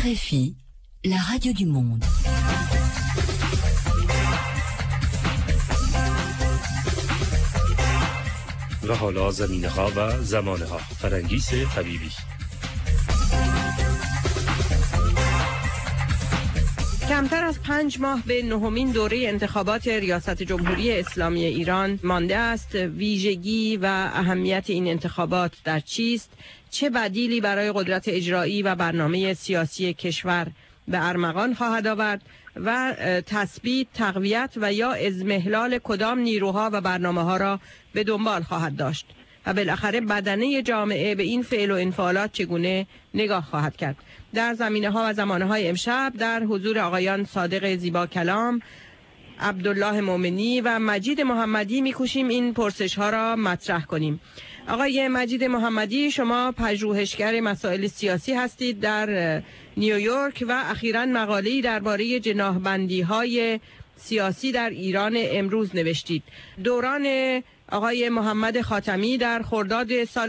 RFI, la radio du monde. و حالا زمینه‌ها و زمانه‌ها. فرنگیس حبیبی. کمتر از 5 ماه به 9مین دوره انتخابات ریاست جمهوری اسلامی ایران مانده است. ویژگی و اهمیت این انتخابات در چیست؟ چه بدیلی برای قدرت اجرایی و برنامه سیاسی کشور به ارمغان خواهد آورد و تثبیت، تقویت و یا اضمحلال کدام نیروها و برنامه‌ها را به دنبال خواهد داشت و بالاخره بدنه جامعه به این فعل و انفعالات چگونه نگاه خواهد کرد. در زمینه‌ها و زمانه‌های امشب در حضور آقایان صادق زیبا کلام، عبدالله مومنی و مجید محمدی می‌کوشیم این پرسش‌ها را مطرح کنیم. آقای مجید محمدی، شما پژوهشگر مسائل سیاسی هستید، در نیویورک و اخیراً مقاله‌ای درباره جناح‌بندی‌های سیاسی در ایران امروز نوشتید. دوران آقای محمد خاتمی در خرداد سال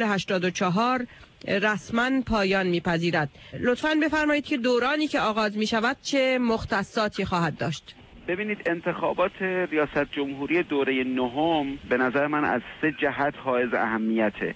84 رسما پایان می‌پذیرد. لطفاً بفرمایید که دورانی که آغاز می‌شود چه مختصاتی خواهد داشت؟ ببینید، انتخابات ریاست جمهوری دوره نهم به نظر من از 3 جهت حائز اهمیته.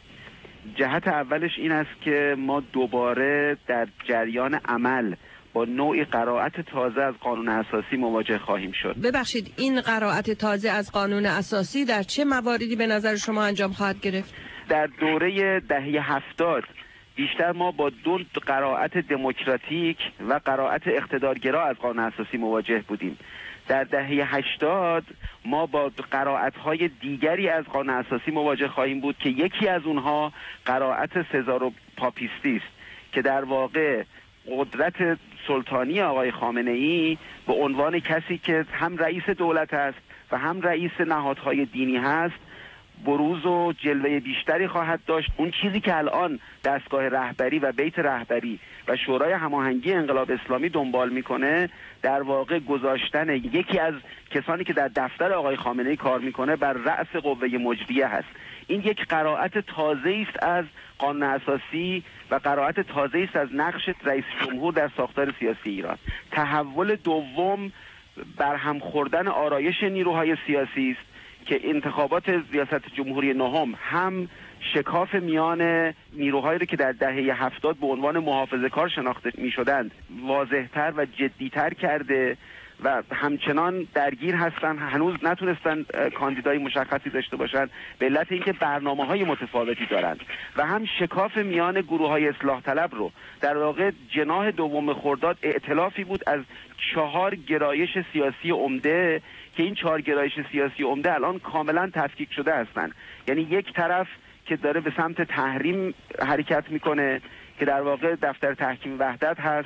جهت اولش این است که ما دوباره در جریان عمل با نوعی قرائت تازه از قانون اساسی مواجه خواهیم شد. ببخشید، این قرائت تازه از قانون اساسی در چه مواردی به نظر شما انجام خواهد گرفت؟ در دوره دهه 70 بیشتر ما با 2 قرائت دموکراتیک و قرائت اقتدارگرا از قانون اساسی مواجه بودیم. در دهه 80 ما با قرائت‌های دیگری از قانون اساسی مواجه خواهیم بود که یکی از اونها قرائت سزار و پاپیستی است که در واقع قدرت سلطانی آقای خامنه‌ای به عنوان کسی که هم رئیس دولت است و هم رئیس نهادهای دینی هست بروز و جلوه بیشتری خواهد داشت. اون چیزی که الان دستگاه رهبری و بیت رهبری و شورای هماهنگی انقلاب اسلامی دنبال میکنه در واقع گذاشتن یکی از کسانی که در دفتر آقای خامنه‌ای کار میکنه بر رأس قوه مجریه هست. این یک قرائت تازه است از قانون اساسی و قرائت تازه است از نقش رئیس جمهور در ساختار سیاسی ایران. تحول دوم برهم خوردن آرایش نیروهای سیاسی است که انتخابات ریاست جمهوری نهم هم شکاف میان نیروهایی که در دهه 70 به عنوان محافظه‌کار شناخته می‌شدند واضح‌تر و جدی‌تر کرده و همچنان درگیر هستن، هنوز نتونستن کاندیدای مشخصی داشته باشن به علت اینکه برنامه‌های متفاوتی دارند و هم شکاف میان گروه‌های اصلاح طلب رو در واقع جناح دوم خرداد ائتلافی بود از 4 گرایش سیاسی عمده که این 4 گرایش سیاسی عمده الان کاملا تفکیک شده هستند. یعنی یک طرف که داره به سمت تحریم حرکت میکنه که در واقع دفتر تحکیم وحدت هست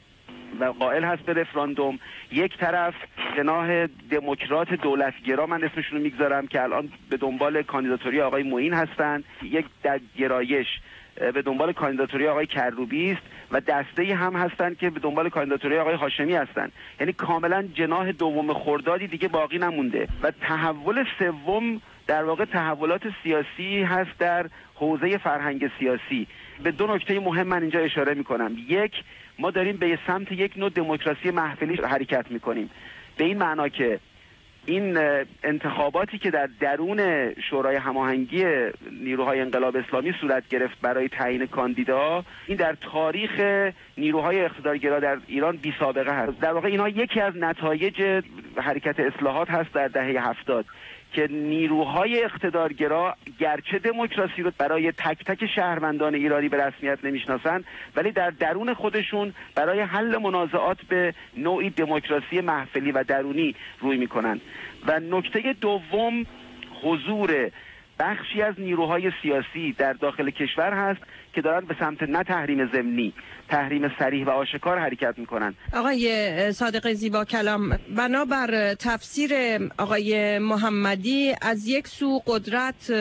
و قائل هست به رفراندوم، یک طرف جناح دموکرات دولتگرا، من اسمشون رو میگذارم، که الان به دنبال کاندیداتوری آقای معین هستند، یک در گرایش به دنبال کاندیداتوری آقای کروبی است و دسته‌ای هم هستند که به دنبال کاندیداتوری آقای هاشمی هستند. یعنی کاملا جناح دوم خردادی دیگه باقی نمونده و تحول سوم در واقع تحولات سیاسی هست در حوزه فرهنگ سیاسی. به 2 نکته مهم من اینجا اشاره میکنم. یک، ما داریم به سمت یک نوع دموکراسی محفلی حرکت میکنیم، به این معنا که این انتخاباتی که در درون شورای هماهنگی نیروهای انقلاب اسلامی صورت گرفت برای تعیین کاندیدا، این در تاریخ نیروهای اقتدارگرا در ایران بی سابقه هست. در واقع اینها یکی از نتایج حرکت اصلاحات هست در دهه 70 که نیروهای اقتدارگرا گرچه دموکراسی رو برای تک تک شهروندان ایرانی به رسمیت نمیشناسند، ولی در درون خودشون برای حل منازعات به نوعی دموکراسی محفلی و درونی روی میکنند. و نکته دوم حضور بخشی از نیروهای سیاسی در داخل کشور هست که دارن به سمت نه تحریم ضمنی، تحریم صریح و آشکار حرکت میکنن. آقای صادق زیبا کلام، بنابر تفسیر آقای محمدی، از یک سو قدرت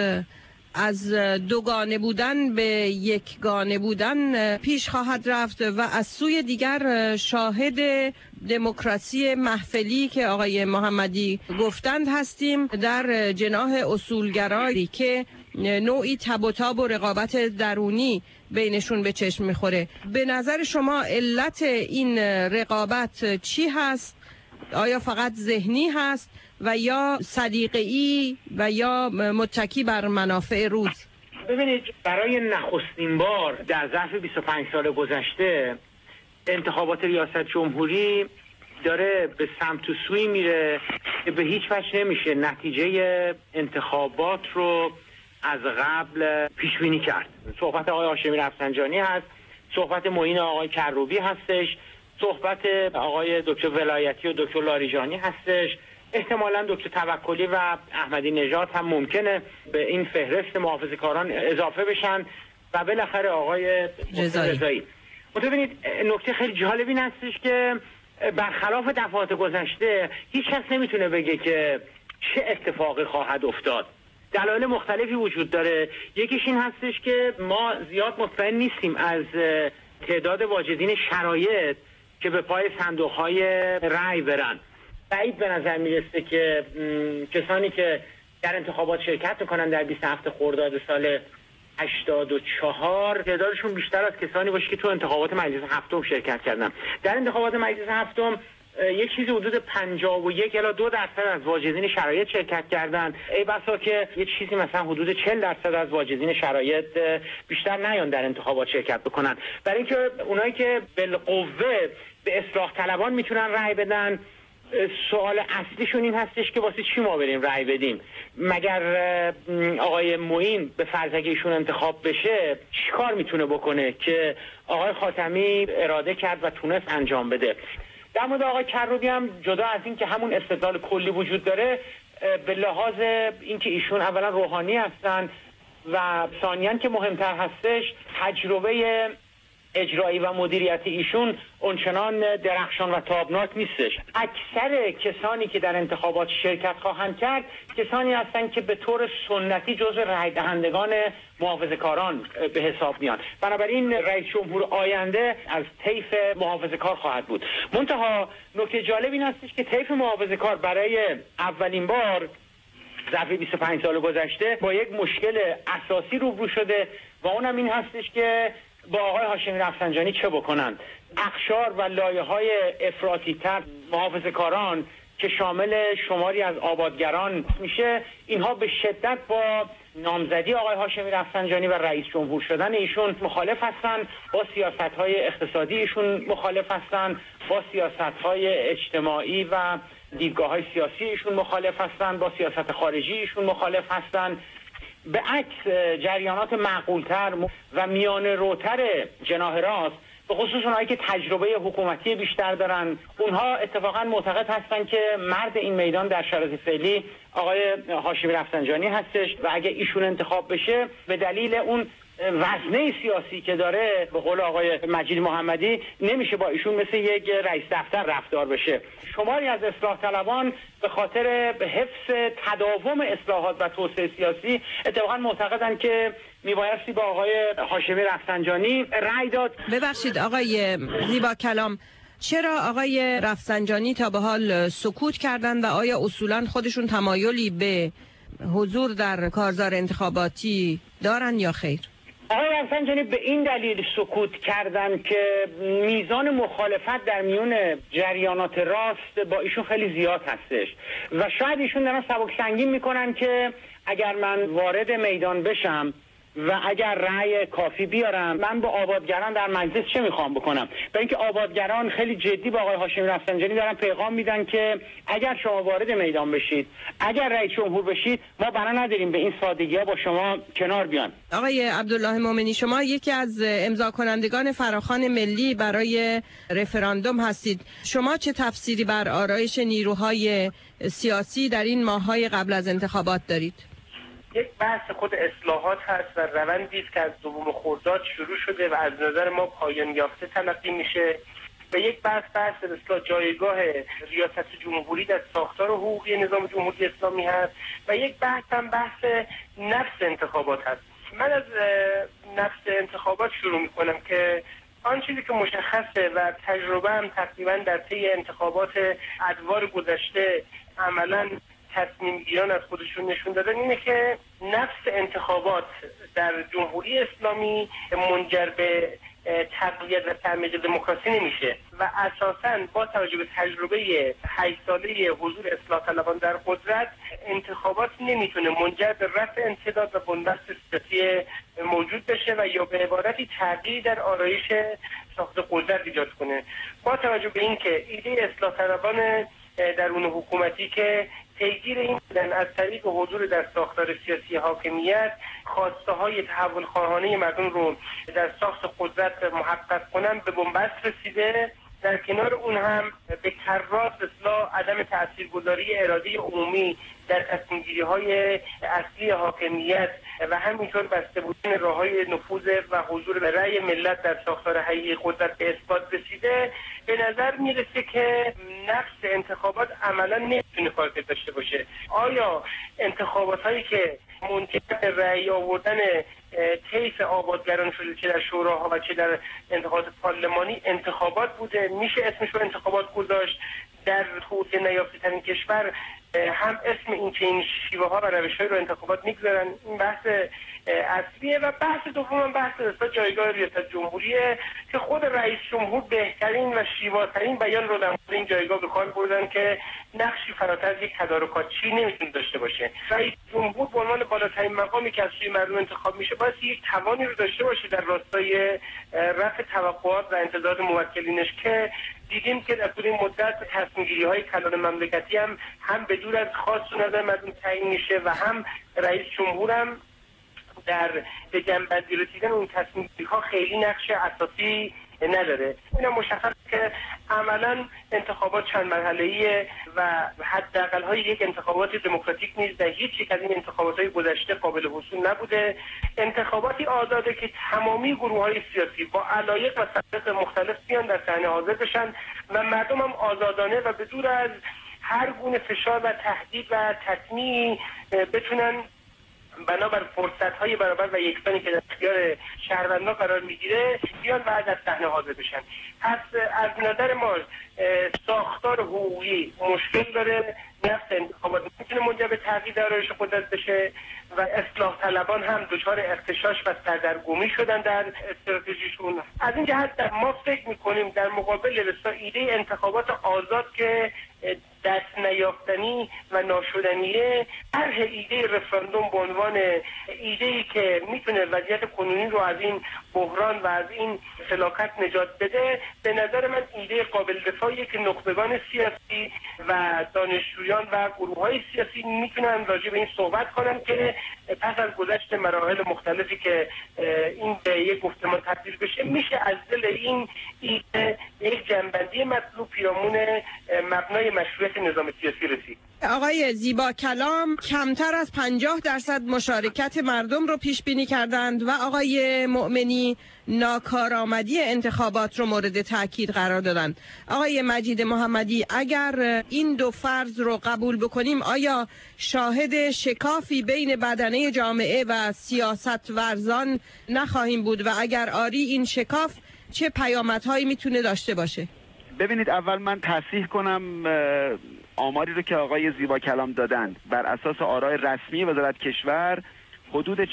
از دوگانه بودن به یکگانه بودن پیش خواهد رفت و از سوی دیگر شاهد دموکراسی محفلی که آقای محمدی گفتند هستیم در جناح اصولگرایی که نوعی تب و تاب و رقابت درونی بینشون به چشم میخوره. به نظر شما علت این رقابت چی هست؟ آیا فقط ذهنی هست و یا صدیقه‌ای و یا متکی بر منافع روز؟ ببینید، برای نخستین بار در ظرف 25 سال گذشته انتخابات ریاست جمهوری داره به سمت و سوی میره که به هیچ وجه نمیشه نتیجه انتخابات رو از قبل پیش بینی کرد. صحبت آقای هاشمی رفسنجانی هست، صحبت معین آقای کروبی هستش، صحبت آقای دکتر ولایتی و دکتر لاریجانی هستش، احتمالاً دکتر توکلی و احمدی نژاد هم ممکنه به این فهرست محافظه‌کاران اضافه بشن و بالاخره آقای رضایی. ببینید، نکته خیلی جالب این هستش که برخلاف دفعات گذشته هیچ کس نمیتونه بگه که چه اتفاقی خواهد افتاد. دلایل مختلفی وجود داره. یکیش این هستش که ما زیاد مطمئن نیستیم از تعداد واجدین شرایط که به پای صندوق‌های رأی برن. بعید به نظر میرسه که کسانی که در انتخابات شرکت میکنن در 27 خرداد سال 84 تعدادشون بیشتر از کسانی باشه که تو انتخابات مجلس هفتم شرکت کردن. در انتخابات مجلس هفتم یک چیزی حدود 51 الی 2% از واجدین شرایط شرکت کردن. ای بسا که یک چیزی مثلا حدود 40% از واجدین شرایط بیشتر نیان در انتخابات شرکت بکنن. برای اینکه اونایی که بالقوه به اصلاح طلبان میتونن رأی بدن، سوال اصلیشون این هستش که واسه چی ما بریم رأی بدیم؟ مگر آقای معین به فرض اگه ایشون انتخاب بشه چیکار میتونه بکنه که آقای خاتمی اراده کرد و تونست انجام بده؟ در مورد آقای کروبی هم جدا از این که همون استدلال کلی وجود داره، به لحاظ اینکه ایشون اولا روحانی هستن و ثانیاً که مهمتر هستش تجربه اجرایی و مدیریت ایشون اونچنان درخشان و تابناک نیستش. اکثر کسانی که در انتخابات شرکت خواهند کرد کسانی هستند که به طور سنتی جزو رای دهندگان محافظه‌کاران به حساب میان. بنابراین رئیس جمهور آینده از طیف محافظه‌کار خواهد بود. منتها نکته جالب این هستش که طیف محافظه‌کار برای اولین بار ظرف 25 سال گذشته با یک مشکل اساسی روبرو شده و اونم این هستش که با آقای هاشمی رفسنجانی چه بکنند. اقشار و لایه‌های افراطی‌تر محافظه‌کاران که شامل شماری از آبادگران میشه، اینها به شدت با نامزدی آقای هاشمی رفسنجانی و رئیس جمهور شدن ایشون مخالف هستند، با سیاست‌های اقتصادی ایشون مخالف هستند، با سیاست‌های اجتماعی و دیدگاه‌های سیاسی ایشون مخالف هستند، با سیاست خارجی ایشون مخالف هستند. به عکس جریانات معقولتر و میانه روتر جناح راست، به خصوص اونهایی که تجربه حکومتی بیشتر دارن، اونها اتفاقا معتقد هستن که مرد این میدان در شرایط فعلی آقای هاشمی رفسنجانی هستش و اگه ایشون انتخاب بشه به دلیل اون وزنه سیاسی که داره، به قول آقای مجید محمدی، نمیشه با ایشون مثل یک رئیس دفتر رفتار بشه. شماری از اصلاح طلبان به خاطر حفظ تداوم اصلاحات و توسعه سیاسی اتفاقا معتقدن که میبایستی با آقای هاشمی رفسنجانی رأی داد. ببخشید آقای زیبا کلام، چرا آقای رفسنجانی تا به حال سکوت کردن و آیا اصولا خودشون تمایلی به حضور در کارزار انتخاباتی دارن یا خیر؟ آقای رفسنجانی به این دلیل سکوت کردن که میزان مخالفت در میون جریانات راست با ایشون خیلی زیاد هستش و شاید ایشون دارن سبک سنگین میکنن که اگر من وارد میدان بشم و اگر رأی کافی بیارم، من با آبادگران در مجلس چه میخوام بکنم؟ برای اینکه آبادگران خیلی جدی با آقای هاشمی رفسنجانی دارن پیغام میدن که اگر شما وارد میدان بشید، اگر رئیس جمهور بشید، ما بنا نداریم به این سادگی‌ها با شما کنار بیان. آقای عبدالله مومنی، شما یکی از امضا کنندگان فراخوان ملی برای رفراندوم هستید. شما چه تفسیری بر آرایش نیروهای سیاسی در این ماه‌های قبل از انتخابات دارید؟ یک بحث خود اصلاحات هست و روندی است که از دوم خرداد شروع شده و از نظر ما پایان یافته تلقی میشه و یک بحث اصلاح جایگاه ریاست جمهوری در ساختار حقوقی نظام جمهوری اسلامی هست و یک بحث هم بحث نفس انتخابات هست. من از نفس انتخابات شروع میکنم که آن چیزی که مشخصه و تجربه هم تقریبا در طی انتخابات ادوار گذشته عملاً تصمیم گیران از خودشون نشون دادن اینه که نفس انتخابات در جمهوری اسلامی منجر به تقویت و تعمیق دموکراسی نمیشه و اساساً با توجه به تجربه 8 ساله حضور اصلاح طلبان در قدرت، انتخابات نمیتونه منجر به رفع انسداد و بنبست سیاسی موجود بشه و یا به عبارتی تغییر در آرایش ساخت قدرت ایجاد کنه. با توجه به اینکه ایده اصلاح طلبان درون حکومتی که پیگیر این بودن از طریق حضور در ساختار سیاسی حاکمیت خواسته های تحول خواهانه مردم رو در ساخت قدرت محقق کنن به بنبست رسیده. در کنار اون هم به کرات اصلاح عدم تاثیرگذاری اراده عمومی در تصمیم‌گیری‌های اصلی حاکمیت و همینطور بسته بودن راه‌های نفوذ و حضور رأی ملت در ساختار حقیقی قدرت به اثبات رسیده، به نظر میرسه که نفس انتخابات عملاً نمیتونه فایده داشته باشه. آیا انتخابات‌هایی که منجر به رأی آوردن طیف آبادگران شده چه در شوراها و چه در انتخابات پارلمانی انتخابات بوده؟ میشه اسمش رو انتخابات گذاشت؟ در توسعه نیافته ترین کشور هم اسم این چنین شیوه ها و روش های رو انتخابات میگذارن. این بحث اصلیه. و بحث دوم بحث اصلا جایگاه ریاست جمهوریه که خود رئیس جمهور بهترین و شیواترین بیان رو در مورد این جایگاه به کار بردن که نقشی فراتر از یک تدارکاتچی نمیتونه داشته باشه. رئیس جمهور به عنوان بالاترین مقامی که از سوی مردم انتخاب میشه باید یک توانی رو داشته باشه در راستای رفع توقعات و انتظارات موکلینش که دیدیم که در طول این مدت تصمیم‌گیری‌های کلان مملکتی هم به دور از خواست و نظر مردم تعیین میشه و هم رئیس جمهور هم در به جنبندی رسیدن اون تصمیم‌گیری‌ها خیلی نقش اساسی نداره. اینا مشخص که عملاً انتخابات چند مرحله‌ایه و حداقل‌های یک انتخابات دموکراتیک نیز در هیچ یک از این انتخابات‌های گذشته قابل حصول نبوده. انتخاباتی آزاده که تمامی گروه‌های سیاسی با علایق و سلیقه مختلف بیان در صحنه حاضر بشن و مردم هم آزادانه و به دور از هر گونه فشار و تهدید و تطمیع بتونن بنابر فرصت‌های برابر و یکسانی که در اختیار شهروندان قرار میگیره بیان و از صحنه حاضر بشن. پس از نظر ما ساختار حقوقی مشکل داره، نفس انتخابات میتونه منجر به تغییر در آرایش قدرت بشه و اصلاح طلبان هم دچار اختشاش و سردرگمی شدن در استراتژیشون. از این جهت ما فکر میکنیم در مقابل ایده انتخابات آزاد که دست نیافتنی و ناشدنیه، طرح ایده رفراندوم به عنوان ایده‌ای که میتونه وضعیت کنونی رو از این بحران و از این فلاکت نجات بده، به نظر من ایده قابل دفاعیه که نخبگان سیاسی و دانشجویان و گروه‌های سیاسی میتونن راجع به این صحبت کنن که پس از گذشت مراحل مختلفی که این به یک گفتمان تبدیل بشه میشه از دل این ایده یک جنبندی مطلوب پیرامون مبنای مشروعیت نظام سیاسی رسید. آقای زیبا کلام کمتر از 50% مشارکت مردم رو پیش بینی کردند و آقای مؤمنی ناکارآمدی انتخابات رو مورد تاکید قرار دادند. آقای مجید محمدی، اگر این دو فرض رو قبول بکنیم آیا شاهد شکافی بین بدنه جامعه و سیاست ورزان نخواهیم بود و اگر آری این شکاف چه پیامدهایی میتونه داشته باشه؟ ببینید، اول من تصحیح کنم آماری رو که آقای زیبا کلام دادند. بر اساس آرای رسمی وزارت کشور حدود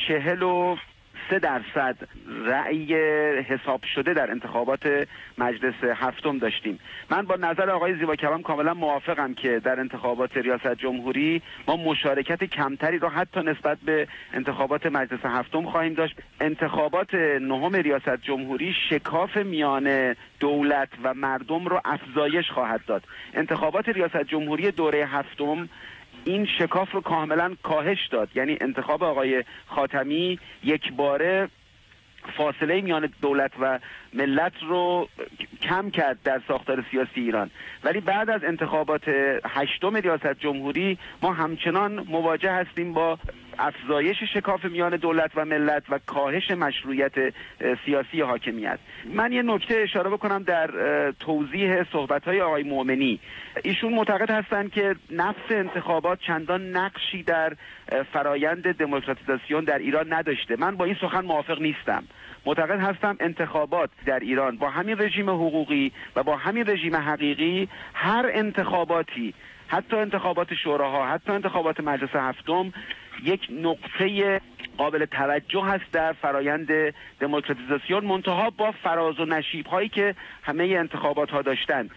43% رأی حساب شده در انتخابات مجلس هفتم داشتیم. من با نظر آقای زیبا کلام کاملا موافقم که در انتخابات ریاست جمهوری ما مشارکت کمتری رو حتی نسبت به انتخابات مجلس هفتم خواهیم داشت. انتخابات نهم ریاست جمهوری شکاف میان دولت و مردم رو افزایش خواهد داد. انتخابات ریاست جمهوری دوره هفتم این شکاف رو کاملا کاهش داد. یعنی انتخاب آقای خاتمی یک باره فاصله میان دولت و ملت رو کم کرد در ساختار سیاسی ایران. ولی بعد از انتخابات هشتم ریاست جمهوری ما همچنان مواجه هستیم با افزایش شکاف میان دولت و ملت و کاهش مشروعیت سیاسی حاکمیت. من یه نکته اشاره بکنم در توضیح صحبت‌های آقای مؤمنی. ایشون معتقد هستند که نفس انتخابات چندان نقشی در فرایند دموکراتیزاسیون در ایران نداشته. من با این سخن موافق نیستم. معتقد هستم انتخابات در ایران با همین رژیم حقوقی و با همین رژیم حقیقی هر انتخاباتی حتی انتخابات شوراها، حتی انتخابات مجلس هفتم یک نقطه قابل توجه هست در فرایند دموکراتیزاسیون، منتها با فراز و نشیب هایی که همه انتخابات ها داشتن.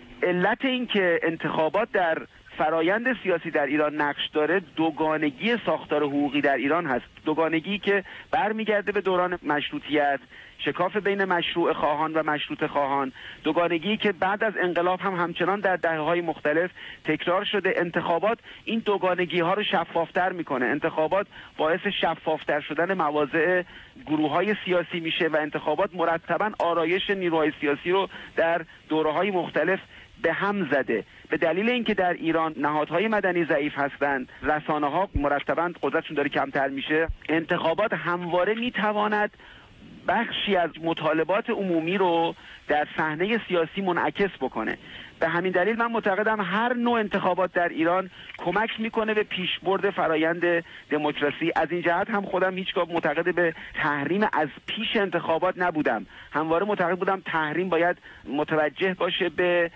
علت این که انتخابات در فرایند سیاسی در ایران نقش داره دوگانگی ساختار حقوقی در ایران هست، دوگانگی که برمیگرده به دوران مشروطیت، شکاف بین مشروع خواهان و مشروط خواهان، دوگانگی که بعد از انقلاب هم همچنان در دهه‌های مختلف تکرار شده. انتخابات این دوگانگی ها رو شفافتر میکنه، انتخابات باعث شفافتر شدن مواضع گروه‌های سیاسی میشه و انتخابات مرتباً آرایش نیروهای سیاسی رو در دوره‌های مختلف به هم زده. به دلیل اینکه در ایران نهادهای مدنی ضعیف هستند، رسانه‌ها مرتباً قدرتشون داره کمتر میشه، انتخابات همواره میتواند بخشی از مطالبات عمومی رو در صحنه سیاسی منعکس بکنه. به همین دلیل من معتقدم هر نوع انتخابات در ایران کمک میکنه به پیشبرد فرایند دموکراسی. از این جهت هم خودم هیچگاه معتقد به تحریم از پیش انتخابات نبودم، همواره معتقد بودم تحریم باید متوجه باشه به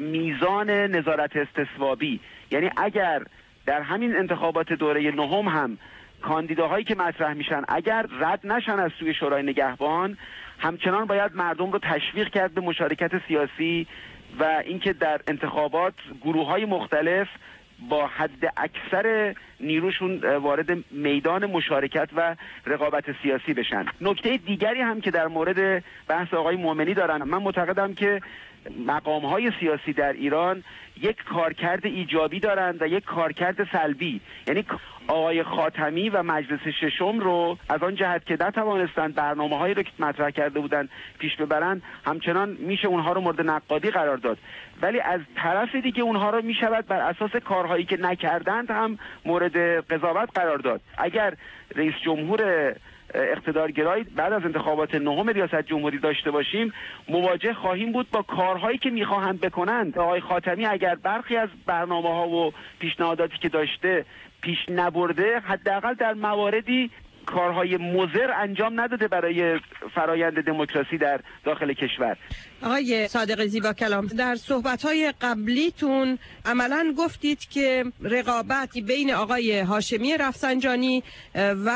میزان نظارت استصوابی. یعنی اگر در همین انتخابات دوره نهم هم کاندیداهایی که مطرح میشن اگر رد نشن از سوی شورای نگهبان، همچنان باید مردم رو تشویق کرد به مشارکت سیاسی و اینکه در انتخابات گروه‌های مختلف با حد اکثر نیروشون وارد میدان مشارکت و رقابت سیاسی بشن. نکته دیگری هم که در مورد بحث آقای مومنی دارن، من معتقدم که مقام‌های سیاسی در ایران یک کارکرد ایجابی دارند و یک کارکرد سلبی. یعنی آقای خاتمی و مجلس ششم رو از آن جهت که نتوانستند برنامه‌هایی رو که مطرح کرده بودند پیش ببرند، همچنان میشه اونها رو مورد نقادی قرار داد، ولی از طرف دیگه اونها رو میشود بر اساس کارهایی که نکردند هم مورد قضاوت قرار داد. اگر رئیس جمهور اقتدارگرایی بعد از انتخابات نهم ریاست جمهوری داشته باشیم، مواجه خواهیم بود با کارهایی که میخواهند بکنند. آقای خاتمی اگر برخی از برنامه‌ها و پیشنهاداتی که داشته پیش نبرده، حداقل در مواردی کارهای مضر انجام نداده برای فرایند دموکراسی در داخل کشور. آقای صادق زیبا کلام، در صحبت‌های قبلیتون عملاً گفتید که رقابت بین آقای هاشمی رفسنجانی و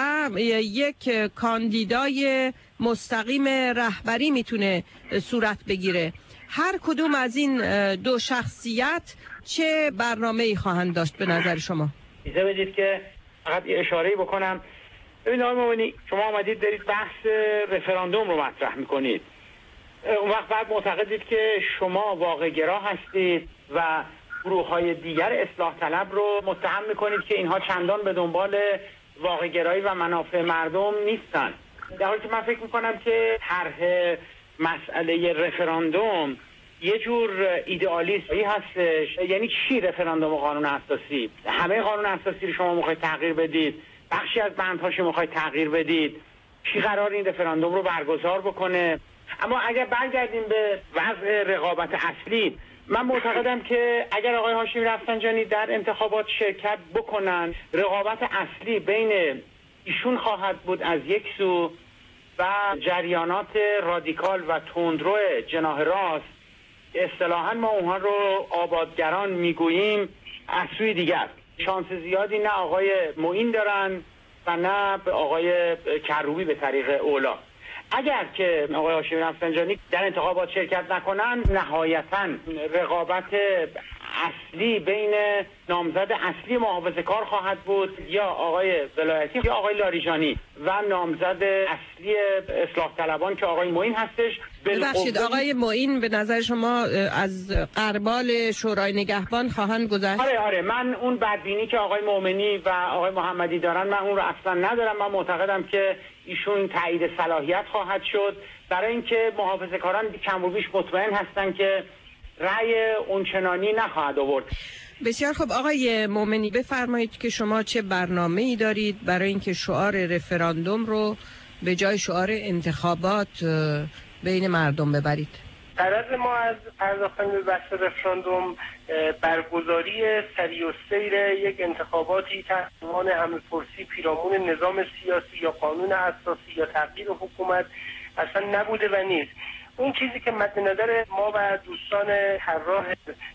یک کاندیدای مستقیم رهبری میتونه صورت بگیره. هر کدوم از این دو شخصیت چه برنامه‌ای خواهند داشت به نظر شما؟ اجازه بدید که فقط اشاره‌ای بکنم. ببینید آقای مومنی، شما آمدید دارید بحث رفراندوم رو مطرح میکنید. اون وقت بعد معتقدید که شما واقع‌گرا هستید و گروه‌های دیگر اصلاح طلب رو متهم میکنید که اینها چندان به دنبال واقع‌گرایی و منافع مردم نیستن، در حالی که من فکر میکنم که طرح مسئله رفراندوم یه جور ایدئالیستی هستش. یعنی چی رفراندوم و قانون اساسی؟ همه قانون اساسی رو شما میخواید تغییر بدید، بخشی از بندهاش میخواید تغییر بدید، چی قرار این رفراندوم رو برگزار بکنه؟ اما اگر برگردیم به وضع رقابت اصلی، من معتقدم که اگر آقای هاشمی رفسنجانی در انتخابات شرکت بکنن، رقابت اصلی بین ایشون خواهد بود از یک سو و جریانات رادیکال و تندرو جناح راست، اصطلاحاً ما اونها رو آبادگران میگوییم، از سوی دیگر. شانس زیادی نه آقای معین دارن و نه آقای کروبی به طریق اولا. اگر که آقای هاشمی رفسنجانی در انتخابات شرکت نکنن، نهایتاً رقابت اصلی بین نامزد اصلی محافظه‌کار خواهد بود، یا آقای ولایتی یا آقای لاریجانی، و نامزد اصلی اصلاح طلبان که آقای معین هستش. ببخشید آقای معین به نظر شما از قربال شورای نگهبان خواهند گذشت؟ آره من اون بدبینی که آقای مومنی و آقای محمدی دارن من اون رو اصلا ندارم. من معتقدم که ایشون تایید صلاحیت خواهد شد، برای اینکه محافظه‌کاران کم و بیش مطمئن هستن که رأی اونچنانی نخواهد آورد. بسیار خب آقای مومنی، بفرمایید که شما چه برنامه‌ای دارید برای اینکه شعار رفراندوم رو به جای شعار انتخابات بین مردم ببرید؟ غرض ما از پرداختن به بحث رفراندوم برگزاری سری و سیر یک انتخاباتی تحت عنوان همه‌پرسی پیرامون نظام سیاسی یا قانون اساسی یا تغییر حکومت اصلا نبوده و نیست. اون چیزی که مد نظر ما و دوستان طراح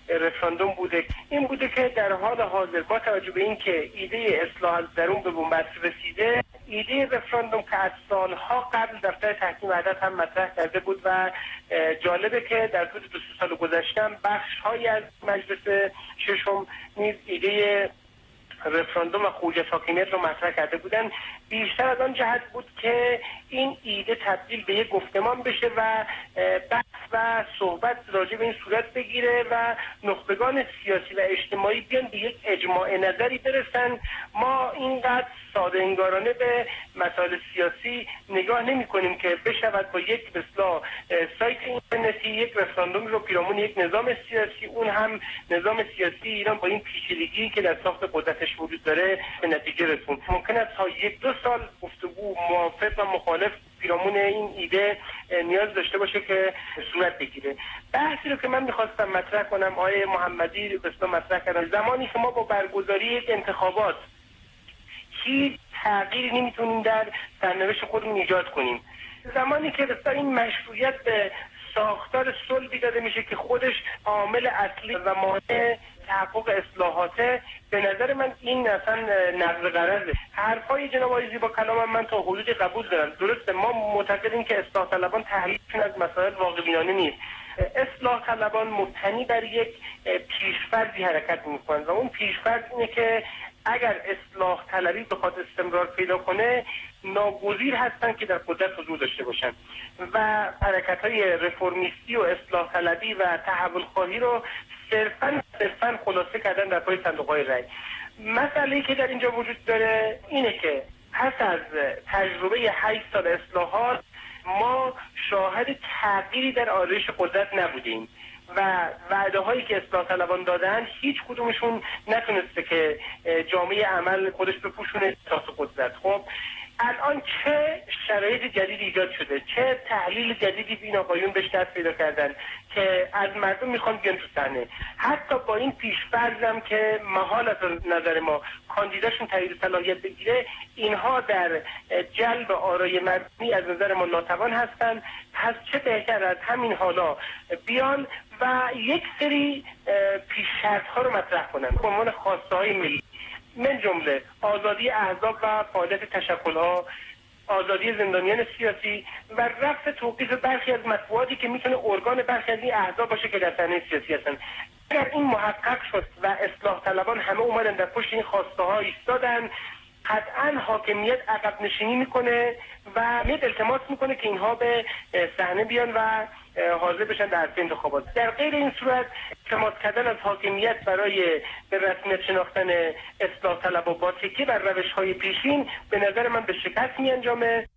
رفراندوم بوده این بوده که در حال حاضر با توجه به اینکه ایده اصلاح از درون به بنبست رسیده، ایده رفراندوم که از سالها قبل دفتر تحکیم وحدت هم مطرح کرده بود و جالبه که در طول 2 سال گذشته بخش‌هایی از مجلس ششم نیز ایده رفراندوم و خروج از حاکمیت رو مطرح کرده بودن. بیشتر از آن جهت بود که این ایده تبدیل به یک گفتمان بشه و بحث و صحبت راجع به این صورت بگیره و نخبگان سیاسی و اجتماعی بیان به یک اجماع نظری برسن. ما اینقدر ساده انگارانه به مسائل سیاسی نگاه نمی کنیم که بشود با یک مثلا سایت اینترنتی یک رفراندوم رو پیرامون یک نظام سیاسی، اون هم نظام سیاسی ایران با این پیچیدگی که در ساخت قدرتش وجود داره به نتیجه رسوند. ممکن است تا 1-2 سال گفتگو موافق و مخالف پیرامون این ایده نیاز داشته باشه که صورت بگیره. بحثی رو که من میخواستم مطرح کنم آقای محمدی بسیار مطرح کردن، زمانی که ما با برگزاری یک انتخابات هیچ تغییری نمیتونیم در سرنوشت خودمون ایجاد کنیم، زمانی که بسیار این مشروعیت به ساختار صلبی داده میشه که خودش عامل اصلی و مانع تحقق اصلاحاته، به نظر من این اصلا نقض غرضه. حرفای جناب آقای زیبا کلام من تا حدودی قبول دارم. درسته ما معتقدیم که اصلاح طلبان تحلیلشون از مسائل واقع بینانه نیست. اصلاح طلبان مبتنی بر یک پیشفرضی حرکت میکنن و اون پیشفرض اینه که اگر اصلاح طلبی بخواد استمرار پیدا کنه ناگزیر هستن که در قدرت حضور داشته باشن و حرکت‌های رفرمیستی و اصلاح طلبی و تحول خواهی رو صرفاً خلاصه کردن در پای صندوق‌های رای. مسئله‌ای که در اینجا وجود داره اینه که پس از تجربه 8 سال اصلاحات ما شاهد تغییری در آرایش قدرت نبودیم و وعده هایی که اصلاح طلبان دادن هیچ کدومشون نتونسته که جامعه عمل خودش بپوشونه اساس قدرت. خب الان چه شرایط جدیدی ایجاد شده، چه تحلیل جدیدی این آقایون بهش دست پیدا کردن که از مردم میخوان بیان تو صحنه، حتی با این پیش‌فرضم که محال از نظر ما کاندیداشون تایید صلاحیت بگیره، اینها در جلب آرای مردمی از نظر ما ناتوان هستن. پس چه بهتر از همین حالا بیان و یک سری پیش شرط‌ها رو مطرح کنن به عنوان خواسته‌های ملی، من جمله آزادی احزاب و فعالیت تشکل‌ها، آزادی زندانیان سیاسی و رفع توقیف برخی از مطبوعاتی که میتونه ارگان برخی از این احزاب باشه که در صحنه سیاسی هستن. اگر این محقق شد و اصلاح طلبان همه اومدن در پشت این خواسته ایستادن، قطعا حاکمیت عقب نشینی میکنه و میاد التماس میکنه که اینها به صحنه بیان و حاضر بشن در عرصه انتخابات. در غیر این صورت التماس کردن از حاکمیت برای به رسمیت شناختن اصلاح طلب و با تکیه بر روش‌های پیشین به نظر من به شکست میانجامه.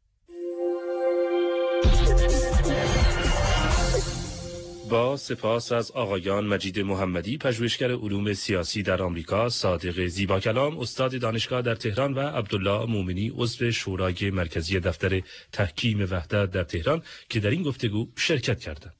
با سپاس از آقایان مجید محمدی، پژوهشگر علوم سیاسی در آمریکا، صادق زیبا کلام، استاد دانشگاه در تهران و عبدالله مومنی، عضو شورای مرکزی دفتر تحکیم وحدت در تهران که در این گفتگو شرکت کردند.